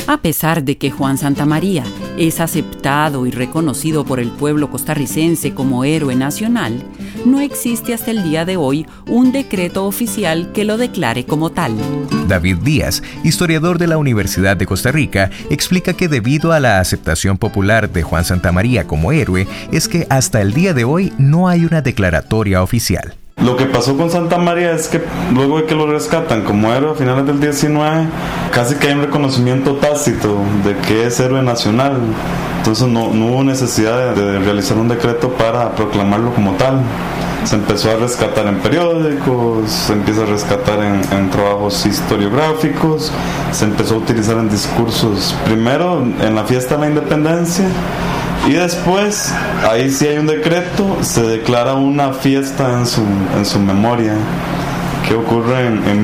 A pesar de que Juan Santamaría es aceptado y reconocido por el pueblo costarricense como héroe nacional, no existe hasta el día de hoy un decreto oficial que lo declare como tal. David Díaz, historiador de la Universidad de Costa Rica, explica que debido a la aceptación popular de Juan Santamaría como héroe, es que hasta el día de hoy no hay una declaratoria oficial. Lo que pasó con Santamaría es que luego de que lo rescatan como héroe a finales del 19, casi que hay un reconocimiento tácito de que es héroe nacional. Entonces no hubo necesidad de realizar un decreto para proclamarlo como tal. Se empezó a rescatar en periódicos, se empieza a rescatar en trabajos historiográficos, se empezó a utilizar en discursos, primero en la fiesta de la independencia, y después, ahí sí hay un decreto, se declara una fiesta en su memoria, que ocurre en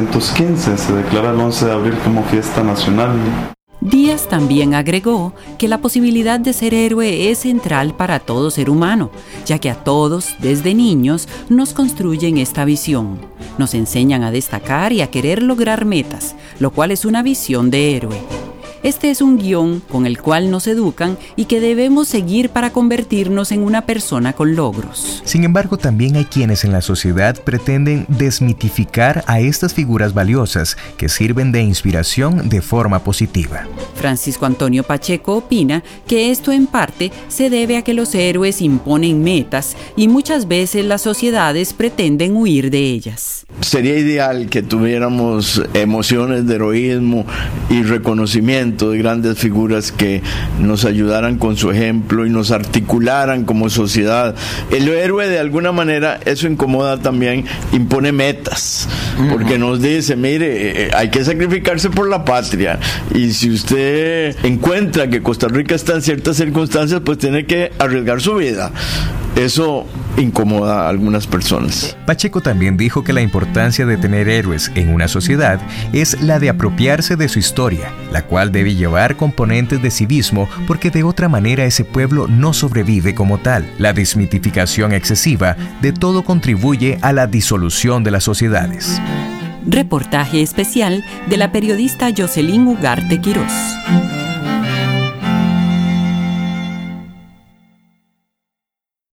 1915, se declara el 11 de abril como fiesta nacional. Díaz también agregó que la posibilidad de ser héroe es central para todo ser humano, ya que a todos, desde niños, nos construyen esta visión. Nos enseñan a destacar y a querer lograr metas, lo cual es una visión de héroe. Este es un guión con el cual nos educan y que debemos seguir para convertirnos en una persona con logros. Sin embargo, también hay quienes en la sociedad pretenden desmitificar a estas figuras valiosas que sirven de inspiración de forma positiva. Francisco Antonio Pacheco opina que esto en parte se debe a que los héroes imponen metas y muchas veces las sociedades pretenden huir de ellas. Sería ideal que tuviéramos emociones de heroísmo y reconocimiento de grandes figuras que nos ayudaran con su ejemplo y nos articularan como sociedad. El héroe, de alguna manera, eso incomoda también, impone metas, porque nos dice, mire, hay que sacrificarse por la patria, y si usted encuentra que Costa Rica está en ciertas circunstancias, pues tiene que arriesgar su vida. Eso incomoda a algunas personas. Pacheco también dijo que la importancia de tener héroes en una sociedad es la de apropiarse de su historia, la cual debe llevar componentes de civismo porque de otra manera ese pueblo no sobrevive como tal. La desmitificación excesiva de todo contribuye a la disolución de las sociedades. Reportaje especial de la periodista Jocelyn Ugarte Quirós.